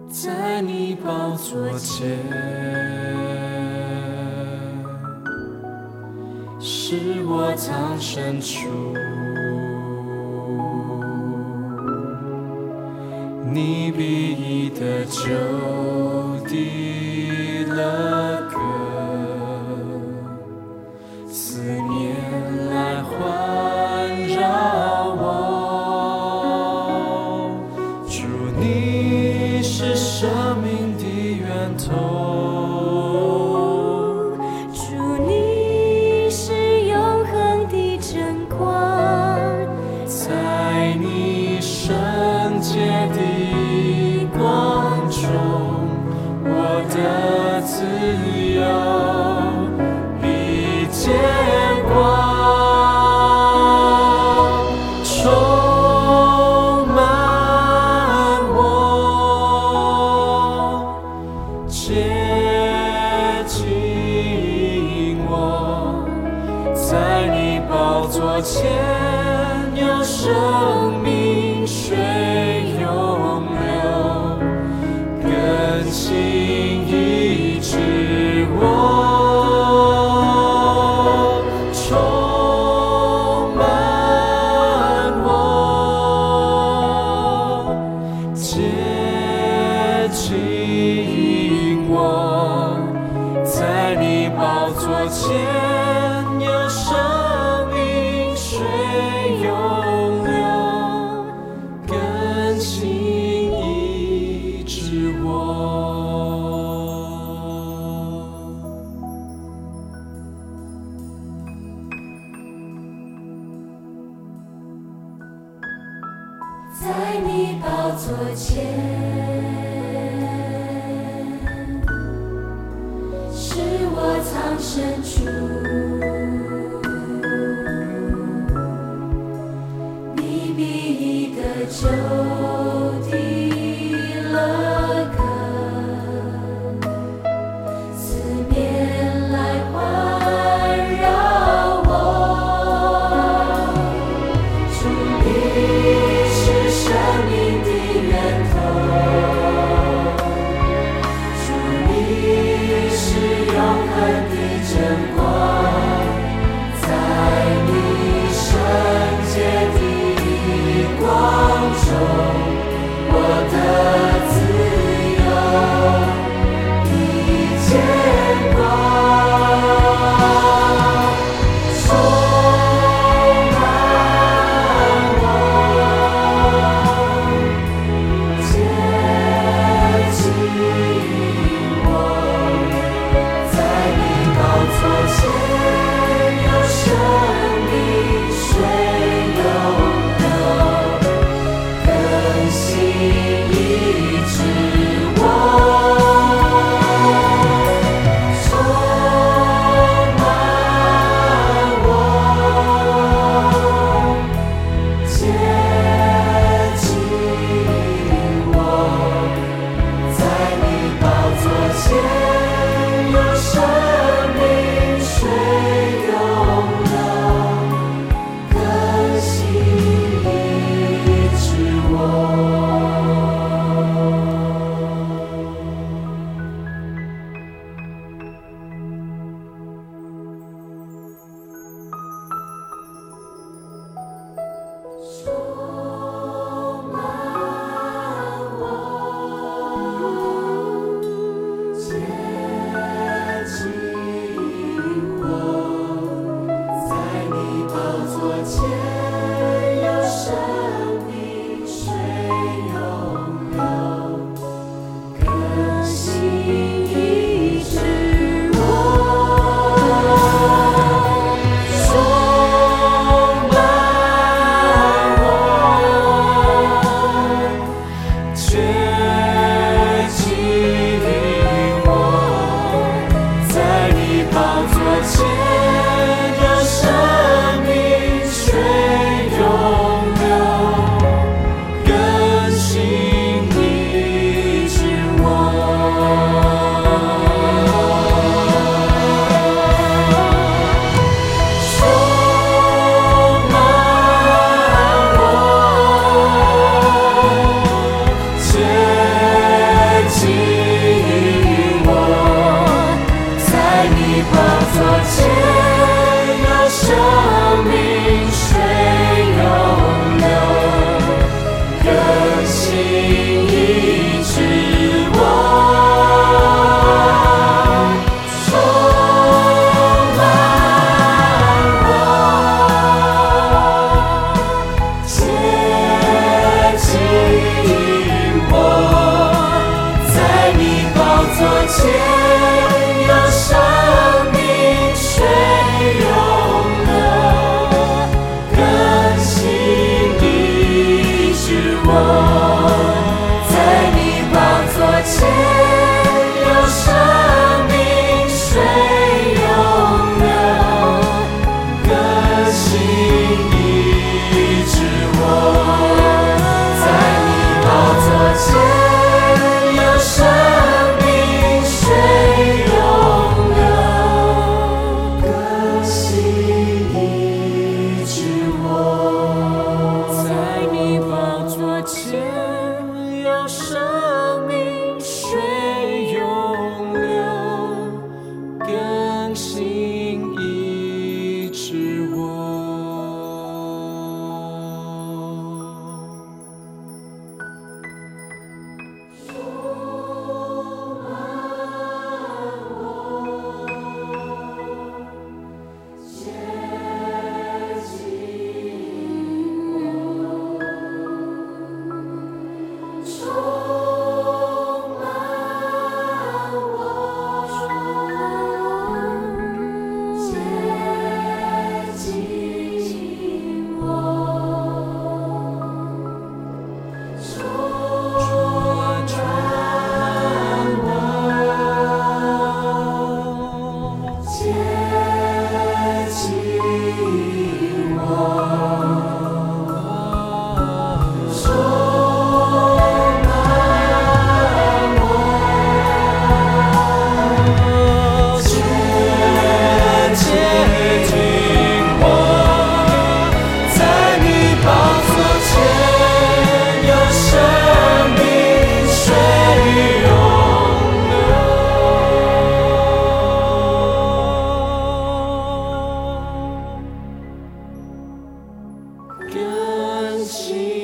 在你宝座前，是我藏身处。你必义的救地了歌，思念来环绕我。主，你是生命的源头， 主，你是永恒的真光， 在你圣洁的光中，我的自由必见光，充满我，接近我，在你宝座前有生命水涌流，更新医治我，充满我，接近我，在你宝座前有生命水涌流，更新医治我。 在你宝座前，是我藏身处。你必义的救地了歌，思念来环绕我。主，你是生命的源头，主，你是永恒的真光，在你圣洁的光中。 前有生命水涌流，更新医治我，充满我，接近我，在你宝座前有生命水涌流，更新医治我，在你宝座前有生命水涌流，更新医治我，在你宝座前有生命水涌流，更新医治我，在你宝座前有生命水涌流，更新医治我。更新。